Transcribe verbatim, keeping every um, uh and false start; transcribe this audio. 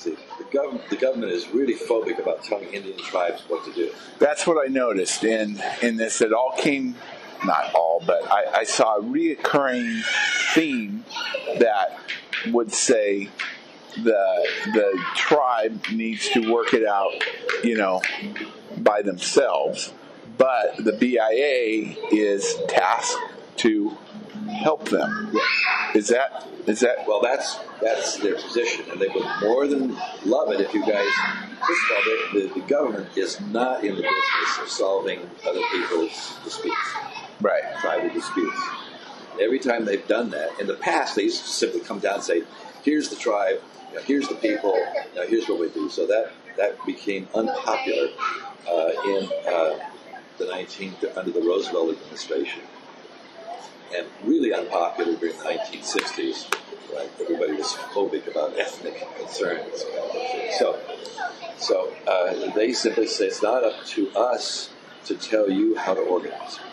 See, the government, the government is really phobic about telling Indian tribes what to do. That's what I noticed in, in this. It all came, not all, but I, I saw a reoccurring theme that would say the the tribe needs to work it out, you know, by themselves, but the B I A is tasked to help them. Is that is that? Well, that's that's their position, and they would more than love it if you guys. First of all, the, the government is not in the business of solving other people's disputes, Right. tribal disputes. Every time they've done that, in the past, they used to simply come down and say, "Here's the tribe, you know, here's the people, you know, here's what we do." So that that became unpopular uh, in uh, the nineteenth under the Roosevelt administration. And really unpopular during the nineteen sixties, right? Everybody was phobic about ethnic concerns. So, so uh, they simply say it's not up to us to tell you how to organize.